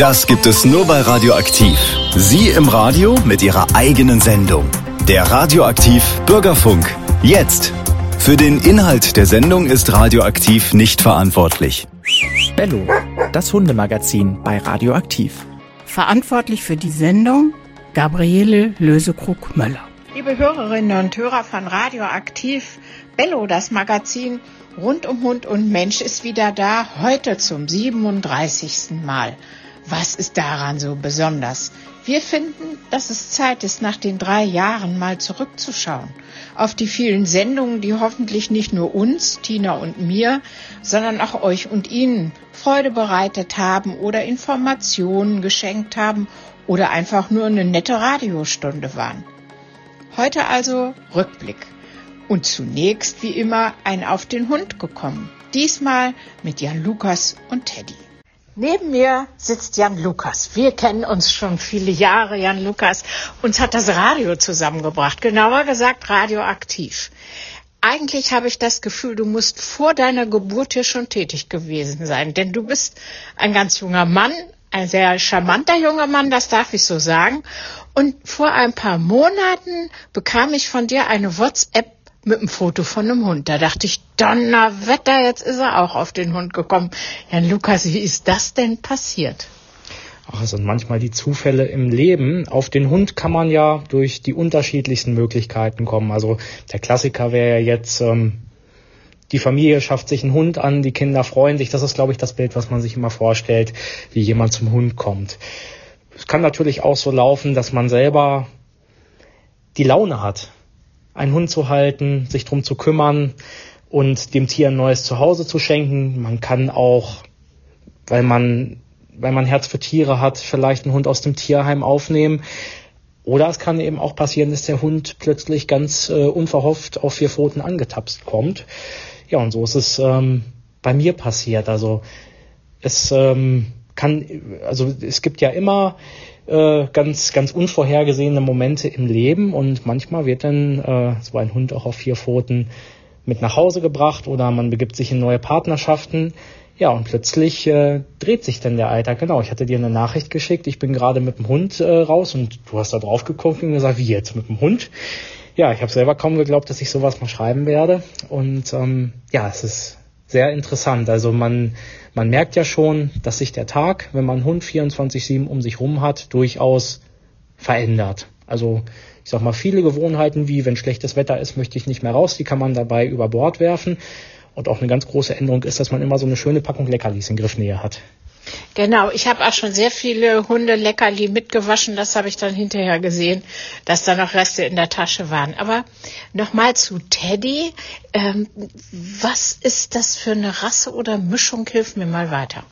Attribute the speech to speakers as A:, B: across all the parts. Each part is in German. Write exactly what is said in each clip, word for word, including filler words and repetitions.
A: Das gibt es nur bei Radioaktiv. Sie im Radio mit Ihrer eigenen Sendung. Der Radioaktiv Bürgerfunk. Jetzt. Für den Inhalt der Sendung ist Radioaktiv nicht verantwortlich.
B: Bello, das Hundemagazin bei Radioaktiv.
C: Verantwortlich für die Sendung Gabriele Lösekrug-Möller.
D: Liebe Hörerinnen und Hörer von Radioaktiv, Bello, das Magazin rund um Hund und Mensch ist wieder da, heute zum siebenunddreißigsten Mal. Was ist daran so besonders? Wir finden, dass es Zeit ist, nach den drei Jahren mal zurückzuschauen. Auf die vielen Sendungen, die hoffentlich nicht nur uns, Tina und mir, sondern auch euch und Ihnen Freude bereitet haben oder Informationen geschenkt haben oder einfach nur eine nette Radiostunde waren. Heute also Rückblick. Und zunächst, wie immer, ein Auf den Hund gekommen. Diesmal mit Jan Lukas und Teddy. Neben mir sitzt Jan Lukas. Wir kennen uns schon viele Jahre, Jan Lukas. Uns hat das Radio zusammengebracht, genauer gesagt Radioaktiv. Eigentlich habe ich das Gefühl, du musst vor deiner Geburt hier schon tätig gewesen sein, denn du bist ein ganz junger Mann, ein sehr charmanter junger Mann, das darf ich so sagen. Und vor ein paar Monaten bekam ich von dir eine WhatsApp mit einem Foto von einem Hund. Da dachte ich, Donnerwetter, jetzt ist er auch auf den Hund gekommen. Jan Lukas, wie ist das denn passiert?
E: Ach, es sind manchmal die Zufälle im Leben. Auf den Hund kann man ja durch die unterschiedlichsten Möglichkeiten kommen. Also der Klassiker wäre ja jetzt, ähm, die Familie schafft sich einen Hund an, die Kinder freuen sich. Das ist, glaube ich, das Bild, was man sich immer vorstellt, wie jemand zum Hund kommt. Es kann natürlich auch so laufen, dass man selber die Laune hat, einen Hund zu halten, sich drum zu kümmern und dem Tier ein neues Zuhause zu schenken. Man kann auch, weil man, weil man Herz für Tiere hat, vielleicht einen Hund aus dem Tierheim aufnehmen. Oder es kann eben auch passieren, dass der Hund plötzlich ganz äh, unverhofft auf vier Pfoten angetapst kommt. Ja, und so ist es ähm, bei mir passiert. Also es ähm, kann, also es gibt ja immer äh, ganz, ganz unvorhergesehene Momente im Leben und manchmal wird dann äh, so ein Hund auch auf vier Pfoten mit nach Hause gebracht oder man begibt sich in neue Partnerschaften. Ja, und plötzlich äh, dreht sich dann der Alltag. Genau, ich hatte dir eine Nachricht geschickt, ich bin gerade mit dem Hund äh, raus und du hast da drauf geguckt und gesagt, wie jetzt, mit dem Hund? Ja, ich habe selber kaum geglaubt, dass ich sowas mal schreiben werde. Und ähm, ja, es ist sehr interessant. Also man man merkt ja schon, dass sich der Tag, wenn man einen Hund vierundzwanzig sieben um sich rum hat, durchaus verändert. Also ich sag mal, viele Gewohnheiten wie, wenn schlechtes Wetter ist, möchte ich nicht mehr raus, die kann man dabei über Bord werfen. Und auch eine ganz große Änderung ist, dass man immer so eine schöne Packung Leckerlis in Griffnähe hat.
D: Genau, ich habe auch schon sehr viele Hunde-Leckerli mitgewaschen. Das habe ich dann hinterher gesehen, dass da noch Reste in der Tasche waren. Aber nochmal zu Teddy. Ähm, was ist das für eine Rasse oder Mischung? Hilf mir mal weiter.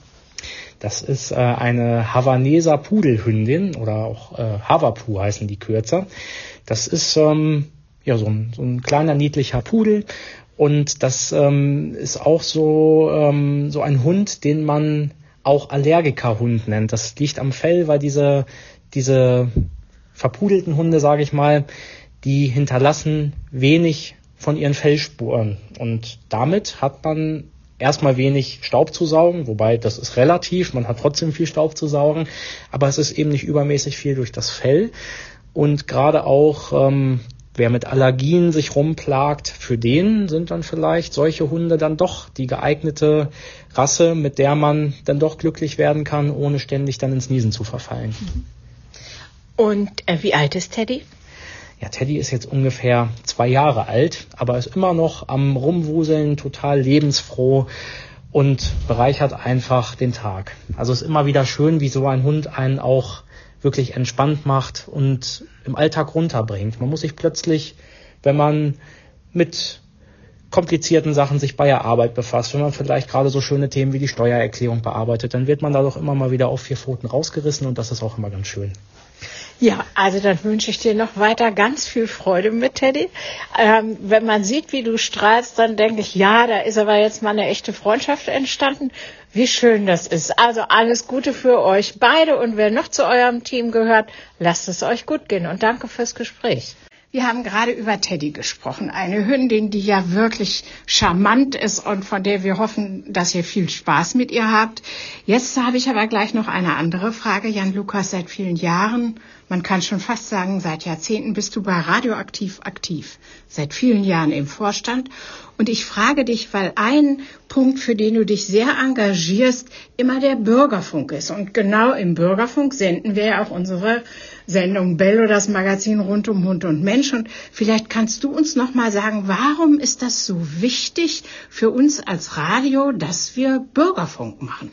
E: Das ist äh, eine Havaneser Pudelhündin oder auch äh, Havapu heißen die kürzer. Das ist ähm, ja so ein, so ein kleiner niedlicher Pudel. Und das ähm, ist auch so, ähm, so ein Hund, den man auch Allergikerhund nennt. Das liegt am Fell, weil diese, diese verpudelten Hunde, sage ich mal, die hinterlassen wenig von ihren Fellspuren. Und damit hat man erstmal wenig Staub zu saugen, wobei das ist relativ, man hat trotzdem viel Staub zu saugen, aber es ist eben nicht übermäßig viel durch das Fell. Und gerade auch ähm, wer mit Allergien sich rumplagt, für den sind dann vielleicht solche Hunde dann doch die geeignete Rasse, mit der man dann doch glücklich werden kann, ohne ständig dann ins Niesen zu verfallen.
D: Und äh, wie alt ist Teddy?
E: Ja, Teddy ist jetzt ungefähr zwei Jahre alt, aber ist immer noch am Rumwuseln, total lebensfroh und bereichert einfach den Tag. Also ist immer wieder schön, wie so ein Hund einen auch wirklich entspannt macht und im Alltag runterbringt. Man muss sich plötzlich, wenn man mit komplizierten Sachen sich bei der Arbeit befasst, wenn man vielleicht gerade so schöne Themen wie die Steuererklärung bearbeitet, dann wird man da doch immer mal wieder auf vier Pfoten rausgerissen und das ist auch immer ganz schön.
D: Ja, also dann wünsche ich dir noch weiter ganz viel Freude mit Teddy. Ähm, wenn man sieht, wie du strahlst, dann denke ich, ja, da ist aber jetzt mal eine echte Freundschaft entstanden. Wie schön das ist. Also alles Gute für euch beide und wer noch zu eurem Team gehört, lasst es euch gut gehen und danke fürs Gespräch. Wir haben gerade über Teddy gesprochen, eine Hündin, die ja wirklich charmant ist und von der wir hoffen, dass ihr viel Spaß mit ihr habt. Jetzt habe ich aber gleich noch eine andere Frage. Jan Lukas, seit vielen Jahren, man kann schon fast sagen, seit Jahrzehnten bist du bei Radioaktiv aktiv. Seit vielen Jahren im Vorstand. Und ich frage dich, weil ein Punkt, für den du dich sehr engagierst, immer der Bürgerfunk ist. Und genau im Bürgerfunk senden wir ja auch unsere Sendung Bello, das Magazin rund um Hund und Mensch. Und vielleicht kannst du uns noch mal sagen, warum ist das so wichtig für uns als Radio, dass wir Bürgerfunk machen?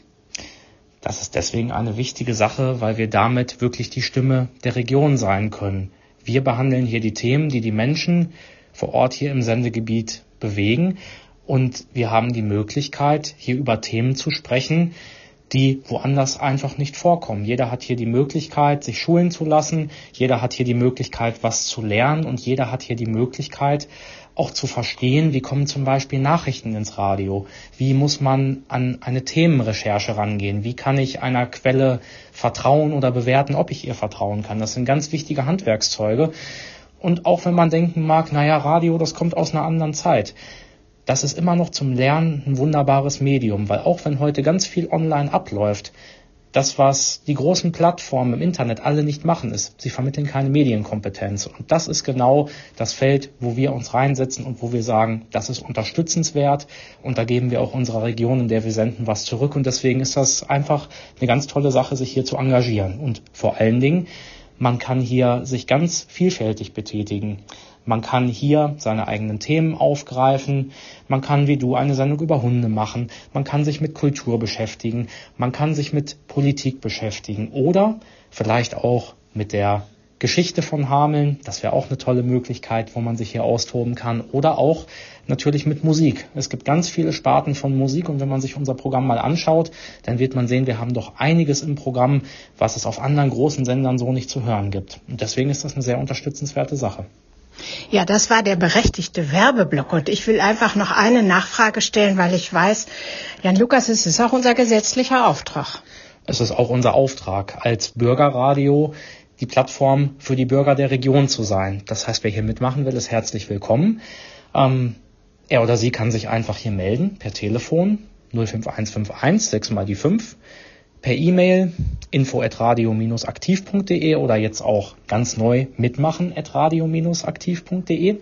E: Das ist deswegen eine wichtige Sache, weil wir damit wirklich die Stimme der Region sein können. Wir behandeln hier die Themen, die die Menschen vor Ort hier im Sendegebiet bewegen. Und wir haben die Möglichkeit, hier über Themen zu sprechen, die woanders einfach nicht vorkommen. Jeder hat hier die Möglichkeit, sich schulen zu lassen. Jeder hat hier die Möglichkeit, was zu lernen. Und jeder hat hier die Möglichkeit, auch zu verstehen, wie kommen zum Beispiel Nachrichten ins Radio? Wie muss man an eine Themenrecherche rangehen? Wie kann ich einer Quelle vertrauen oder bewerten, ob ich ihr vertrauen kann? Das sind ganz wichtige Handwerkszeuge. Und auch wenn man denken mag, naja, Radio, das kommt aus einer anderen Zeit. Das ist immer noch zum Lernen ein wunderbares Medium, weil auch wenn heute ganz viel online abläuft, das, was die großen Plattformen im Internet alle nicht machen, ist, sie vermitteln keine Medienkompetenz. Und das ist genau das Feld, wo wir uns reinsetzen und wo wir sagen, das ist unterstützenswert. Und da geben wir auch unserer Region, in der wir senden, was zurück. Und deswegen ist das einfach eine ganz tolle Sache, sich hier zu engagieren. Und vor allen Dingen, man kann hier sich ganz vielfältig betätigen. Man kann hier seine eigenen Themen aufgreifen. Man kann wie du eine Sendung über Hunde machen. Man kann sich mit Kultur beschäftigen. Man kann sich mit Politik beschäftigen. Oder vielleicht auch mit der Geschichte von Hameln. Das wäre auch eine tolle Möglichkeit, wo man sich hier austoben kann. Oder auch natürlich mit Musik. Es gibt ganz viele Sparten von Musik. Und wenn man sich unser Programm mal anschaut, dann wird man sehen, wir haben doch einiges im Programm, was es auf anderen großen Sendern so nicht zu hören gibt. Und deswegen ist das eine sehr unterstützenswerte Sache.
D: Ja, das war der berechtigte Werbeblock. Und ich will einfach noch eine Nachfrage stellen, weil ich weiß, Jan Lukas, es ist auch unser gesetzlicher Auftrag.
E: Es ist auch unser Auftrag, als Bürgerradio die Plattform für die Bürger der Region zu sein. Das heißt, wer hier mitmachen will, ist herzlich willkommen. Ähm, er oder sie kann sich einfach hier melden, per Telefon null fünf eins fünf eins, sechs mal die fünf. Per E-Mail info at radio dash aktiv punkt de oder jetzt auch ganz neu mitmachen at radio dash aktiv punkt de.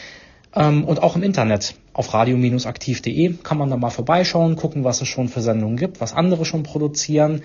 E: Ähm, und auch im Internet auf radio dash aktiv punkt de kann man da mal vorbeischauen, gucken, was es schon für Sendungen gibt, was andere schon produzieren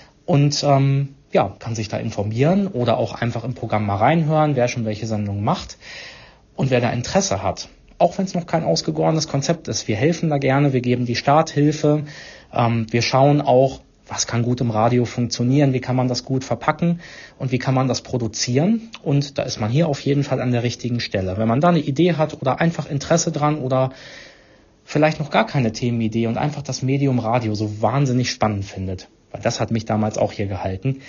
E: und ähm, ja, kann sich da informieren oder auch einfach im Programm mal reinhören, wer schon welche Sendungen macht und wer da Interesse hat. Auch wenn es noch kein ausgegorenes Konzept ist, wir helfen da gerne, wir geben die Starthilfe, ähm, wir schauen auch, was kann gut im Radio funktionieren, wie kann man das gut verpacken und wie kann man das produzieren. Und da ist man hier auf jeden Fall an der richtigen Stelle. Wenn man da eine Idee hat oder einfach Interesse dran oder vielleicht noch gar keine Themenidee und einfach das Medium Radio so wahnsinnig spannend findet, weil das hat mich damals auch hier gehalten,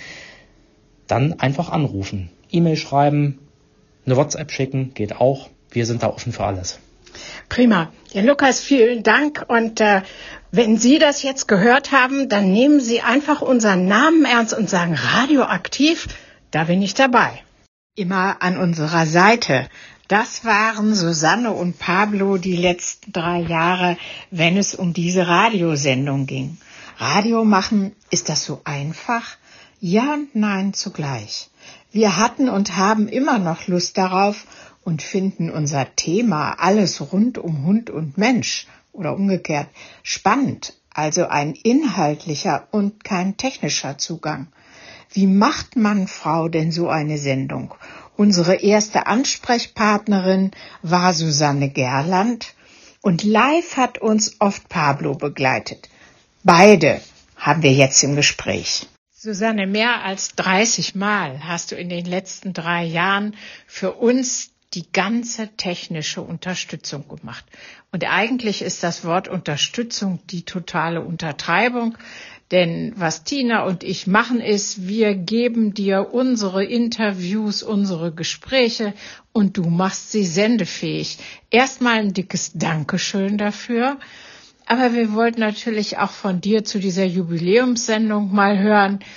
E: dann einfach anrufen, E-Mail schreiben, eine WhatsApp schicken, geht auch. Wir sind da offen für alles.
D: Prima. Ja, Lukas, vielen Dank. Und äh, wenn Sie das jetzt gehört haben, dann nehmen Sie einfach unseren Namen ernst und sagen Radioaktiv, da bin ich dabei. Immer an unserer Seite. Das waren Susanne und Pablo die letzten drei Jahre, wenn es um diese Radiosendung ging. Radio machen, ist das so einfach? Ja und nein zugleich. Wir hatten und haben immer noch Lust darauf, und finden unser Thema alles rund um Hund und Mensch oder umgekehrt spannend, also ein inhaltlicher und kein technischer Zugang. Wie macht Mann, Frau denn so eine Sendung? Unsere erste Ansprechpartnerin war Susanne Gerland und live hat uns oft Pablo begleitet. Beide haben wir jetzt im Gespräch. Susanne, mehr als dreißig Mal hast du in den letzten drei Jahren für uns die ganze technische Unterstützung gemacht. Und eigentlich ist das Wort Unterstützung die totale Untertreibung, denn was Tina und ich machen ist, wir geben dir unsere Interviews, unsere Gespräche und du machst sie sendefähig. Erstmal ein dickes Dankeschön dafür, aber wir wollten natürlich auch von dir zu dieser Jubiläumssendung mal hören,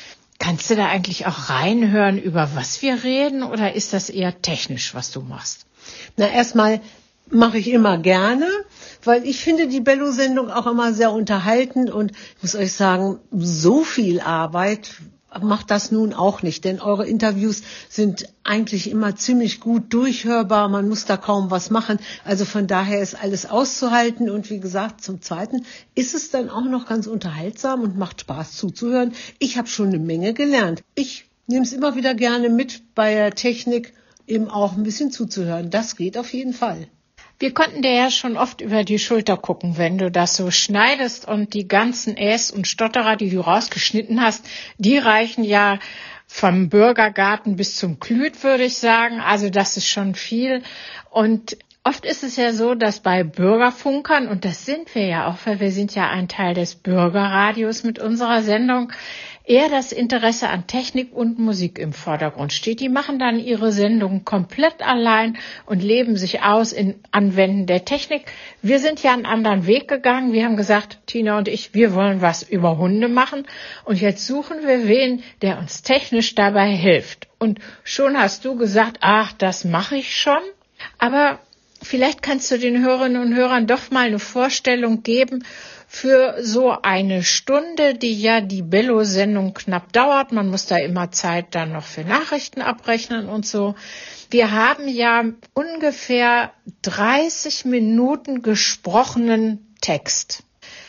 D: Kannst du da eigentlich auch reinhören, über was wir reden, oder ist das eher technisch, was du machst?
F: Na, erstmal mache ich immer gerne, weil ich finde die Bello-Sendung auch immer sehr unterhaltend und ich muss euch sagen, so viel Arbeit macht das nun auch nicht, denn eure Interviews sind eigentlich immer ziemlich gut durchhörbar, man muss da kaum was machen, also von daher ist alles auszuhalten und wie gesagt, zum Zweiten ist es dann auch noch ganz unterhaltsam und macht Spaß zuzuhören. Ich habe schon eine Menge gelernt. Ich nehme es immer wieder gerne mit bei der Technik, eben auch ein bisschen zuzuhören. Das geht auf jeden Fall.
D: Wir konnten dir ja schon oft über die Schulter gucken, wenn du das so schneidest und die ganzen Äs und Stotterer, die du rausgeschnitten hast, die reichen ja vom Bürgergarten bis zum Klüt, würde ich sagen. Also das ist schon viel. Und oft ist es ja so, dass bei Bürgerfunkern, und das sind wir ja auch, weil wir sind ja ein Teil des Bürgerradios mit unserer Sendung, eher das Interesse an Technik und Musik im Vordergrund steht. Die machen dann ihre Sendung komplett allein und leben sich aus in Anwenden der Technik. Wir sind ja einen anderen Weg gegangen. Wir haben gesagt, Tina und ich, wir wollen was über Hunde machen. Und jetzt suchen wir wen, der uns technisch dabei hilft. Und schon hast du gesagt, ach, das mache ich schon. Aber vielleicht kannst du den Hörerinnen und Hörern doch mal eine Vorstellung geben, für so eine Stunde, die ja die Bello-Sendung knapp dauert. Man muss da immer Zeit dann noch für Nachrichten abrechnen und so. Wir haben ja ungefähr dreißig Minuten gesprochenen Text.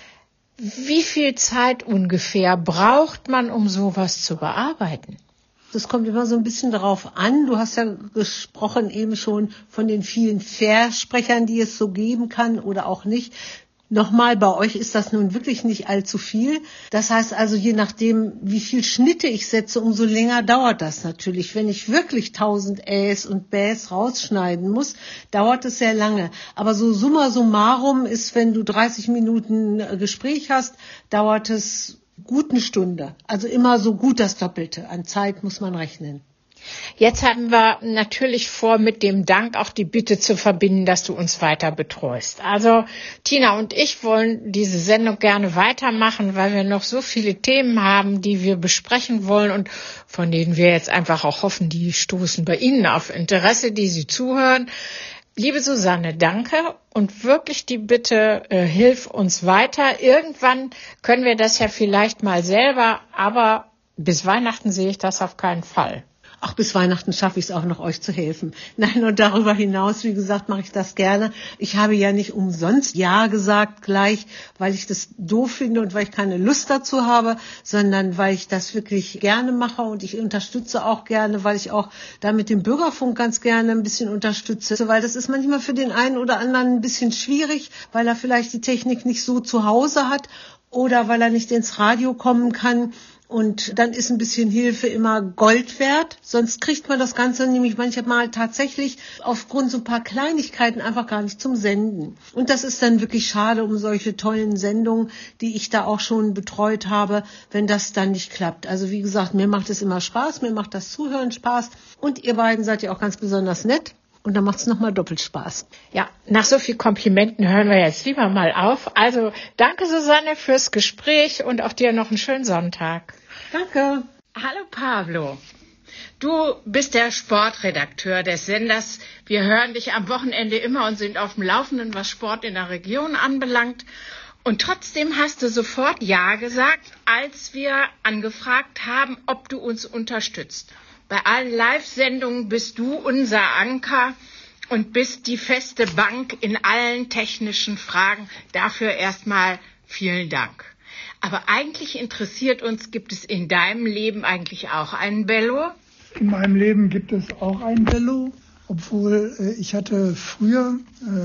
D: Wie viel Zeit ungefähr braucht man, um sowas zu bearbeiten?
F: Das kommt immer so ein bisschen darauf an. Du hast ja gesprochen eben schon von den vielen Versprechern, die es so geben kann oder auch nicht. Nochmal, bei euch ist das nun wirklich nicht allzu viel. Das heißt also, je nachdem, wie viel Schnitte ich setze, umso länger dauert das natürlich. Wenn ich wirklich tausend Äs und Bäs rausschneiden muss, dauert es sehr lange. Aber so summa summarum ist, wenn du dreißig Minuten Gespräch hast, dauert es gut eine Stunde. Also immer so gut das Doppelte. An Zeit muss man rechnen.
D: Jetzt haben wir natürlich vor, mit dem Dank auch die Bitte zu verbinden, dass du uns weiter betreust. Also Tina und ich wollen diese Sendung gerne weitermachen, weil wir noch so viele Themen haben, die wir besprechen wollen und von denen wir jetzt einfach auch hoffen, die stoßen bei Ihnen auf Interesse, die Sie zuhören. Liebe Susanne, danke und wirklich die Bitte, äh, hilf uns weiter. Irgendwann können wir das ja vielleicht mal selber, aber bis Weihnachten sehe ich das auf keinen Fall.
F: Ach, bis Weihnachten schaffe ich es auch noch, euch zu helfen. Nein, und darüber hinaus, wie gesagt, mache ich das gerne. Ich habe ja nicht umsonst Ja gesagt gleich, weil ich das doof finde und weil ich keine Lust dazu habe, sondern weil ich das wirklich gerne mache und ich unterstütze auch gerne, weil ich auch da mit dem Bürgerfunk ganz gerne ein bisschen unterstütze, weil das ist manchmal für den einen oder anderen ein bisschen schwierig, weil er vielleicht die Technik nicht so zu Hause hat oder weil er nicht ins Radio kommen kann. Und dann ist ein bisschen Hilfe immer Gold wert. Sonst kriegt man das Ganze nämlich manchmal tatsächlich aufgrund so ein paar Kleinigkeiten einfach gar nicht zum Senden. Und das ist dann wirklich schade um solche tollen Sendungen, die ich da auch schon betreut habe, wenn das dann nicht klappt. Also wie gesagt, mir macht es immer Spaß, mir macht das Zuhören Spaß. Und ihr beiden seid ja auch ganz besonders nett. Und dann macht es nochmal doppelt Spaß.
D: Ja, nach so viel Komplimenten hören wir jetzt lieber mal auf. Also danke Susanne fürs Gespräch und auch dir noch einen schönen Sonntag.
F: Danke.
D: Hallo Pablo. Du bist der Sportredakteur des Senders. Wir hören dich am Wochenende immer und sind auf dem Laufenden, was Sport in der Region anbelangt. Und trotzdem hast du sofort Ja gesagt, als wir angefragt haben, ob du uns unterstützt. Bei allen Live-Sendungen bist du unser Anker und bist die feste Bank in allen technischen Fragen. Dafür erstmal vielen Dank. Aber eigentlich interessiert uns, gibt es in deinem Leben eigentlich auch einen Bello?
G: In meinem Leben gibt es auch einen Bello, obwohl äh, ich hatte früher,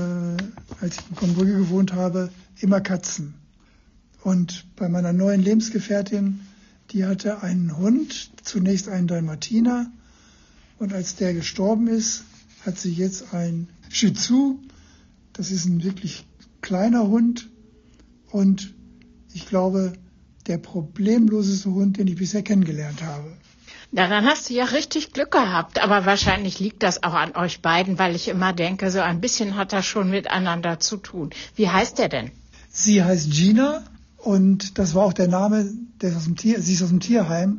G: äh, als ich in Kombrügge gewohnt habe, immer Katzen. Und bei meiner neuen Lebensgefährtin, die hatte einen Hund, zunächst einen Dalmatiner. Und als der gestorben ist, hat sie jetzt einen Shih Tzu. Das ist ein wirklich kleiner Hund. Und ich glaube, der problemloseste Hund, den ich bisher kennengelernt habe.
D: Na, dann hast du ja richtig Glück gehabt. Aber wahrscheinlich liegt das auch an euch beiden, weil ich immer denke, so ein bisschen hat das schon miteinander zu tun. Wie heißt der denn?
G: Sie heißt Gina und das war auch der Name, der ist aus dem Tier, sie ist aus dem Tierheim,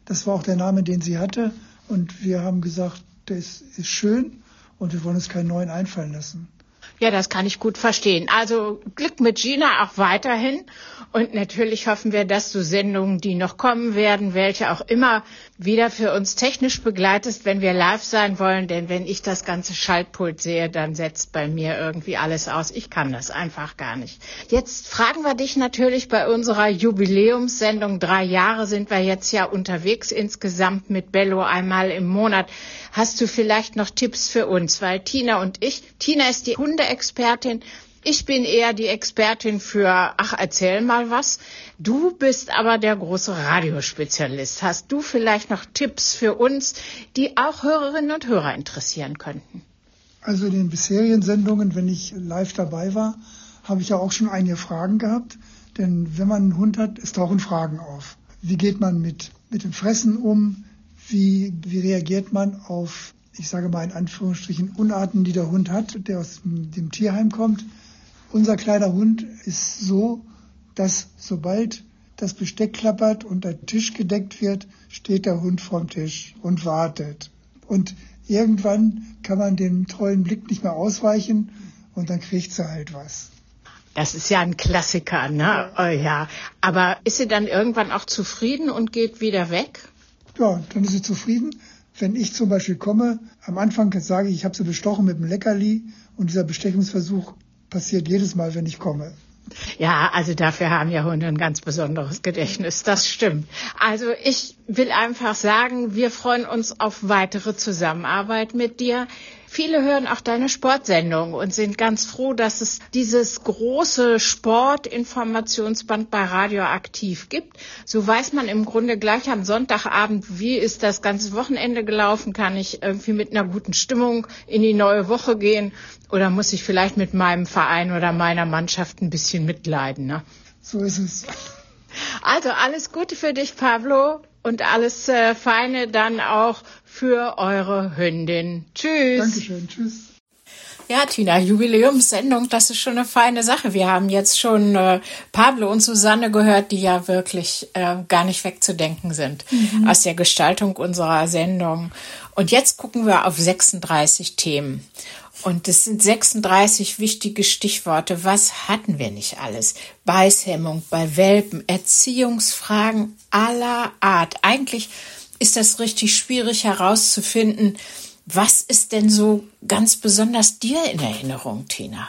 G: Das war auch der Name, den sie hatte. Und wir haben gesagt, das ist schön und wir wollen uns keinen neuen einfallen lassen.
D: Ja, das kann ich gut verstehen. Also Glück mit Gina auch weiterhin. Und natürlich hoffen wir, dass du Sendungen, die noch kommen werden, welche auch immer, wieder für uns technisch begleitest, wenn wir live sein wollen. Denn wenn ich das ganze Schaltpult sehe, dann setzt bei mir irgendwie alles aus. Ich kann das einfach gar nicht. Jetzt fragen wir dich natürlich bei unserer Jubiläumssendung. Drei Jahre sind wir jetzt ja unterwegs insgesamt mit Bello einmal im Monat. Hast du vielleicht noch Tipps für uns? Weil Tina und ich, Tina ist die Hundeexpertin, ich bin eher die Expertin für, ach, erzähl mal was. Du bist aber der große Radiospezialist. Hast du vielleicht noch Tipps für uns, die auch Hörerinnen und Hörer interessieren könnten?
G: Also in den bisherigen Sendungen, wenn ich live dabei war, habe ich ja auch schon einige Fragen gehabt. Denn wenn man einen Hund hat, es tauchen Fragen auf. Wie geht man mit, mit dem Fressen um? Wie, wie reagiert man auf, ich sage mal in Anführungsstrichen, Unarten, die der Hund hat, der aus dem, dem Tierheim kommt? Unser kleiner Hund ist so, dass sobald das Besteck klappert und der Tisch gedeckt wird, steht der Hund vorm Tisch und wartet. Und irgendwann kann man dem treuen Blick nicht mehr ausweichen und dann kriegt sie halt was.
D: Das ist ja ein Klassiker, ne? Ja. Oh ja. Aber ist sie dann irgendwann auch zufrieden und geht wieder weg?
G: Ja, dann ist sie zufrieden. Wenn ich zum Beispiel komme, am Anfang sage ich, ich habe sie bestochen mit einem Leckerli und dieser Bestechungsversuch passiert jedes Mal, wenn ich komme.
D: Ja, also dafür haben ja Hunde ein ganz besonderes Gedächtnis, das stimmt. Also ich will einfach sagen, wir freuen uns auf weitere Zusammenarbeit mit dir. Viele hören auch deine Sportsendung und sind ganz froh, dass es dieses große Sportinformationsband bei Radioaktiv gibt. So weiß man im Grunde gleich am Sonntagabend, wie ist das ganze Wochenende gelaufen, kann ich irgendwie mit einer guten Stimmung in die neue Woche gehen oder muss ich vielleicht mit meinem Verein oder meiner Mannschaft ein bisschen mitleiden, ne?
G: So ist es.
D: Also alles Gute für dich, Pablo, und alles äh, Feine dann auch für eure Hündin. Tschüss.
G: Dankeschön, tschüss.
C: Ja, Tina, Jubiläumssendung, das ist schon eine feine Sache. Wir haben jetzt schon äh, Pablo und Susanne gehört, die ja wirklich äh, gar nicht wegzudenken sind mhm. aus der Gestaltung unserer Sendung. Und jetzt gucken wir auf sechsunddreißig Themen. Und es sind sechsunddreißig wichtige Stichworte. Was hatten wir nicht alles? Beißhemmung bei Welpen, Erziehungsfragen aller Art. Eigentlich ist das richtig schwierig herauszufinden. Was ist denn so ganz besonders dir in Erinnerung, Tina?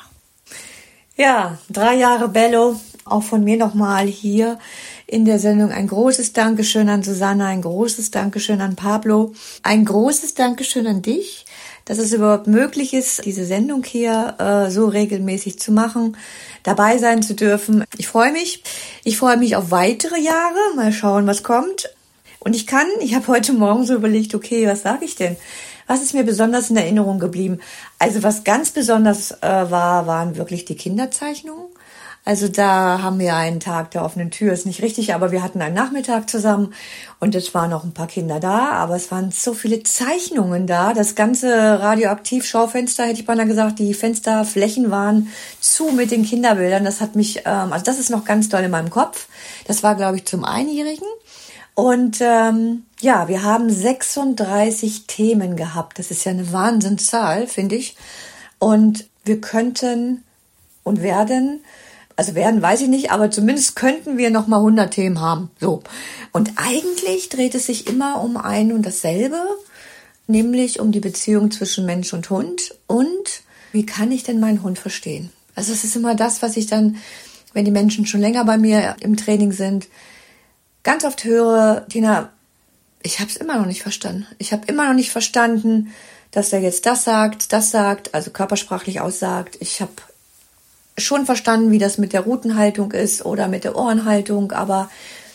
H: Ja, drei Jahre Bello. Auch von mir nochmal hier in der Sendung ein großes Dankeschön an Susanne, ein großes Dankeschön an Pablo, ein großes Dankeschön an dich, dass es überhaupt möglich ist, diese Sendung hier äh, so regelmäßig zu machen, dabei sein zu dürfen. Ich freue mich. Ich freue mich auf weitere Jahre. Mal schauen, was kommt. Und ich kann, ich habe heute Morgen so überlegt, okay, was sage ich denn? Was ist mir besonders in Erinnerung geblieben? Also was ganz besonders äh, war, waren wirklich die Kinderzeichnungen. Also da haben wir einen Tag der offenen Tür, ist nicht richtig, aber wir hatten einen Nachmittag zusammen und es waren noch ein paar Kinder da, aber es waren so viele Zeichnungen da. Das ganze Radioaktiv-Schaufenster, hätte ich beinahe gesagt, die Fensterflächen waren zu mit den Kinderbildern. Das hat mich, ähm, also das ist noch ganz doll in meinem Kopf. Das war, glaube ich, zum Einjährigen. Und ähm, ja, wir haben sechsunddreißig Themen gehabt. Das ist ja eine Wahnsinnszahl, finde ich. Und wir könnten und werden... Also werden, weiß ich nicht, aber zumindest könnten wir noch mal hundert Themen haben. So. Und eigentlich dreht es sich immer um ein und dasselbe, nämlich um die Beziehung zwischen Mensch und Hund und wie kann ich denn meinen Hund verstehen? Also es ist immer das, was ich dann, wenn die Menschen schon länger bei mir im Training sind, ganz oft höre, Tina, ich habe es immer noch nicht verstanden. Ich habe immer noch nicht verstanden, dass er jetzt das sagt, das sagt, also körpersprachlich aussagt. Ich habe schon verstanden, wie das mit der Rutenhaltung ist oder mit der Ohrenhaltung, aber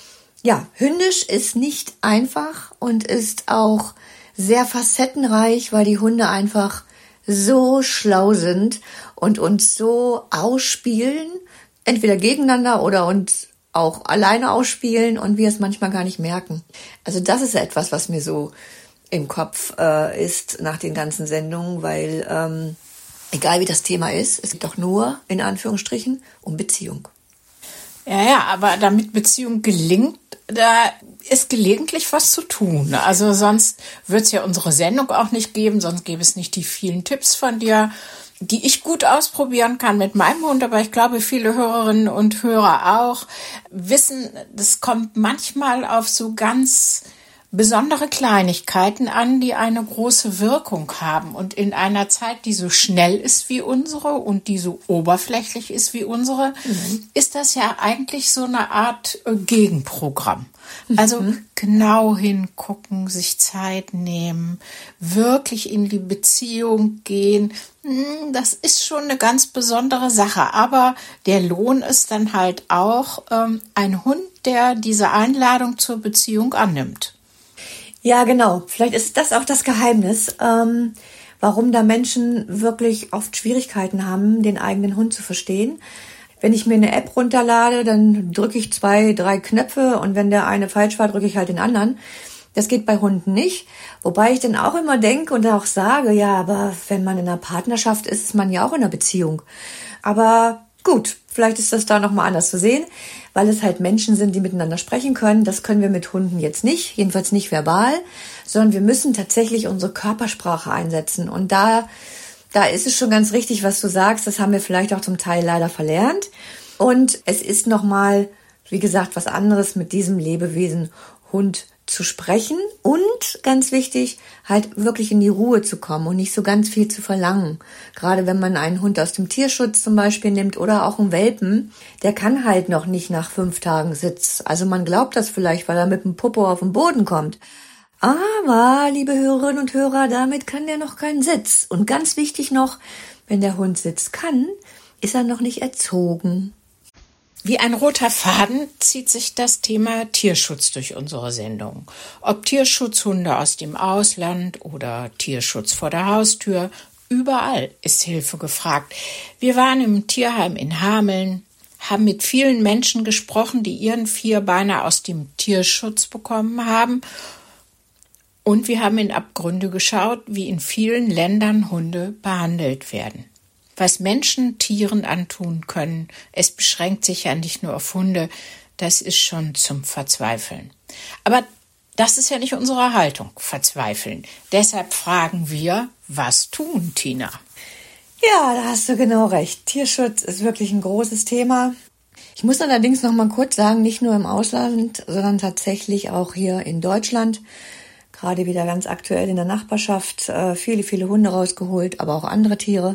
H: ja, hündisch ist nicht einfach und ist auch sehr facettenreich, weil die Hunde einfach so schlau sind und uns so ausspielen, entweder gegeneinander oder uns auch alleine ausspielen und wir es manchmal gar nicht merken. Also das ist etwas, was mir so im Kopf äh, ist nach den ganzen Sendungen, weil ähm, egal wie das Thema ist, es geht doch nur, in Anführungsstrichen, um Beziehung.
C: Ja, ja, aber damit Beziehung gelingt, da ist gelegentlich was zu tun. Also sonst wird es ja unsere Sendung auch nicht geben, sonst gäbe es nicht die vielen Tipps von dir, die ich gut ausprobieren kann mit meinem Hund. Aber ich glaube, viele Hörerinnen und Hörer auch wissen, das kommt manchmal auf so ganz besondere Kleinigkeiten an, die eine große Wirkung haben. Und in einer Zeit, die so schnell ist wie unsere und die so oberflächlich ist wie unsere, mhm. ist das ja eigentlich so eine Art äh, Gegenprogramm. Mhm. Also genau hingucken, sich Zeit nehmen, wirklich in die Beziehung gehen. Das ist schon eine ganz besondere Sache. Aber der Lohn ist dann halt auch ähm, ein Hund, der diese Einladung zur Beziehung annimmt.
H: Ja, genau. Vielleicht ist das auch das Geheimnis, ähm, warum da Menschen wirklich oft Schwierigkeiten haben, den eigenen Hund zu verstehen. Wenn ich mir eine App runterlade, dann drücke ich zwei, drei Knöpfe und wenn der eine falsch war, drücke ich halt den anderen. Das geht bei Hunden nicht. Wobei ich dann auch immer denke und auch sage, ja, aber wenn man in einer Partnerschaft ist, ist man ja auch in einer Beziehung. Aber gut, vielleicht ist das da nochmal anders zu sehen, weil es halt Menschen sind, die miteinander sprechen können. Das können wir mit Hunden jetzt nicht, jedenfalls nicht verbal, sondern wir müssen tatsächlich unsere Körpersprache einsetzen. Und da, da ist es schon ganz richtig, was du sagst. Das haben wir vielleicht auch zum Teil leider verlernt. Und es ist nochmal, wie gesagt, was anderes mit diesem Lebewesen Hund zu sprechen und ganz wichtig, halt wirklich in die Ruhe zu kommen und nicht so ganz viel zu verlangen. Gerade wenn man einen Hund aus dem Tierschutz zum Beispiel nimmt oder auch einen Welpen, der kann halt noch nicht nach fünf Tagen Sitz. Also man glaubt das vielleicht, weil er mit dem Popo auf den Boden kommt. Aber, liebe Hörerinnen und Hörer, damit kann der noch keinen Sitz. Und ganz wichtig noch, wenn der Hund Sitz kann, ist er noch nicht erzogen.
C: Wie ein roter Faden zieht sich das Thema Tierschutz durch unsere Sendung. Ob Tierschutzhunde aus dem Ausland oder Tierschutz vor der Haustür, überall ist Hilfe gefragt. Wir waren im Tierheim in Hameln, haben mit vielen Menschen gesprochen, die ihren Vierbeiner aus dem Tierschutz bekommen haben. Und wir haben in Abgründe geschaut, wie in vielen Ländern Hunde behandelt werden. Was Menschen Tieren antun können, es beschränkt sich ja nicht nur auf Hunde, das ist schon zum Verzweifeln. Aber das ist ja nicht unsere Haltung, verzweifeln. Deshalb fragen wir, was tun, Tina?
H: Ja, da hast du genau recht. Tierschutz ist wirklich ein großes Thema. Ich muss allerdings noch mal kurz sagen, nicht nur im Ausland, sondern tatsächlich auch hier in Deutschland. Gerade wieder ganz aktuell in der Nachbarschaft, äh, viele, viele Hunde rausgeholt, aber auch andere Tiere.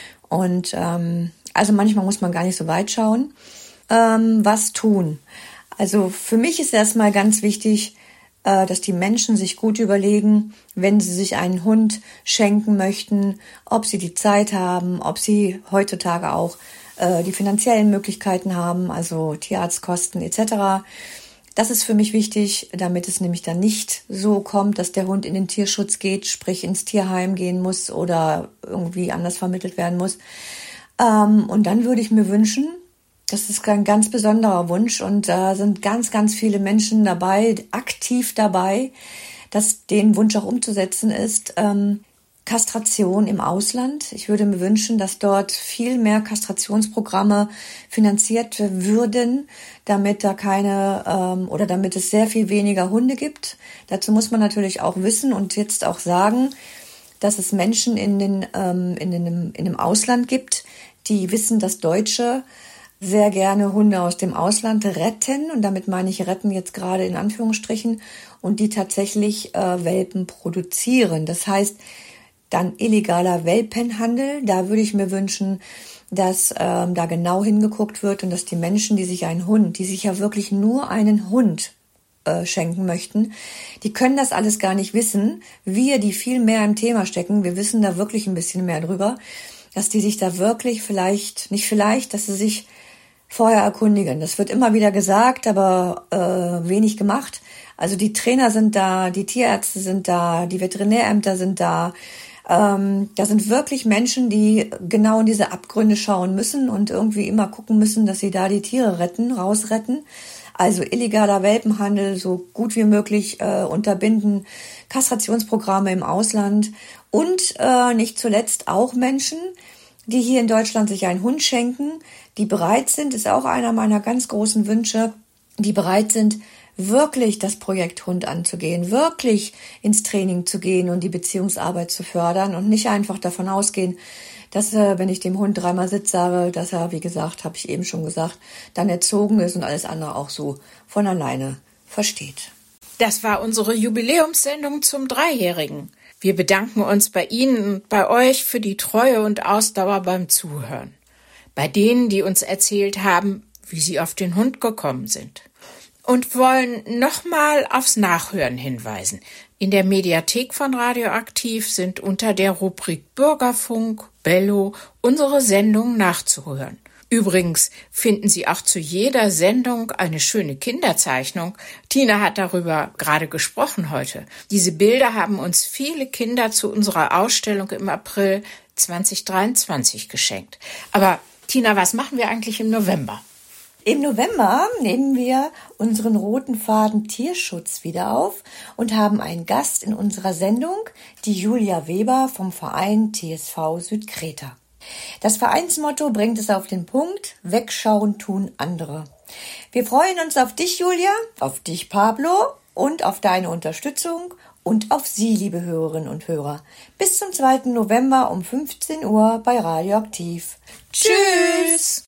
H: Und ähm, also manchmal muss man gar nicht so weit schauen. Ähm, was tun? Also für mich ist erstmal ganz wichtig, äh, dass die Menschen sich gut überlegen, wenn sie sich einen Hund schenken möchten, ob sie die Zeit haben, ob sie heutzutage auch äh, die finanziellen Möglichkeiten haben, also Tierarztkosten et cetera. Das ist für mich wichtig, damit es nämlich dann nicht so kommt, dass der Hund in den Tierschutz geht, sprich ins Tierheim gehen muss oder irgendwie anders vermittelt werden muss. Ähm, und dann würde ich mir wünschen, das ist ein ganz besonderer Wunsch und da sind ganz, ganz viele Menschen dabei, aktiv dabei, dass den Wunsch auch umzusetzen ist, ähm, Kastration im Ausland. Ich würde mir wünschen, dass dort viel mehr Kastrationsprogramme finanziert würden, damit da keine ähm, oder damit es sehr viel weniger Hunde gibt. Dazu muss man natürlich auch wissen und jetzt auch sagen, dass es Menschen in den ähm, in dem in dem Ausland gibt, die wissen, dass Deutsche sehr gerne Hunde aus dem Ausland retten und damit meine ich retten jetzt gerade in Anführungsstrichen und die tatsächlich äh, Welpen produzieren. Das heißt, dann illegaler Welpenhandel, da würde ich mir wünschen, dass ähm, da genau hingeguckt wird und dass die Menschen, die sich einen Hund, die sich ja wirklich nur einen Hund äh, schenken möchten, die können das alles gar nicht wissen. Wir, die viel mehr im Thema stecken, wir wissen da wirklich ein bisschen mehr drüber, dass die sich da wirklich vielleicht, nicht vielleicht, dass sie sich vorher erkundigen. Das wird immer wieder gesagt, aber äh, wenig gemacht. Also die Trainer sind da, die Tierärzte sind da, die Veterinärämter sind da. Ähm, da sind wirklich Menschen, die genau in diese Abgründe schauen müssen und irgendwie immer gucken müssen, dass sie da die Tiere retten, rausretten. Also illegaler Welpenhandel so gut wie möglich äh, unterbinden, Kastrationsprogramme im Ausland und äh, nicht zuletzt auch Menschen, die hier in Deutschland sich einen Hund schenken, die bereit sind, ist auch einer meiner ganz großen Wünsche, die bereit sind, wirklich das Projekt Hund anzugehen, wirklich ins Training zu gehen und die Beziehungsarbeit zu fördern und nicht einfach davon ausgehen, dass er, wenn ich dem Hund dreimal Sitz sage, dass er, wie gesagt, habe ich eben schon gesagt, dann erzogen ist und alles andere auch so von alleine versteht.
C: Das war unsere Jubiläumssendung zum Dreijährigen. Wir bedanken uns bei Ihnen und bei euch für die Treue und Ausdauer beim Zuhören. Bei denen, die uns erzählt haben, wie sie auf den Hund gekommen sind. Und wollen nochmal aufs Nachhören hinweisen. In der Mediathek von Radioaktiv sind unter der Rubrik Bürgerfunk, Bello unsere Sendungen nachzuhören. Übrigens finden Sie auch zu jeder Sendung eine schöne Kinderzeichnung. Tina hat darüber gerade gesprochen heute. Diese Bilder haben uns viele Kinder zu unserer Ausstellung im April zwanzig dreiundzwanzig geschenkt. Aber Tina, was machen wir eigentlich im November?
H: Im November nehmen wir unseren roten Faden Tierschutz wieder auf und haben einen Gast in unserer Sendung, die Julia Weber vom Verein T S V Südkreta. Das Vereinsmotto bringt es auf den Punkt: Wegschauen tun andere. Wir freuen uns auf dich, Julia, auf dich, Pablo, und auf deine Unterstützung und auf Sie, liebe Hörerinnen und Hörer. Bis zum zweiten November um fünfzehn Uhr bei Radioaktiv.
C: Tschüss!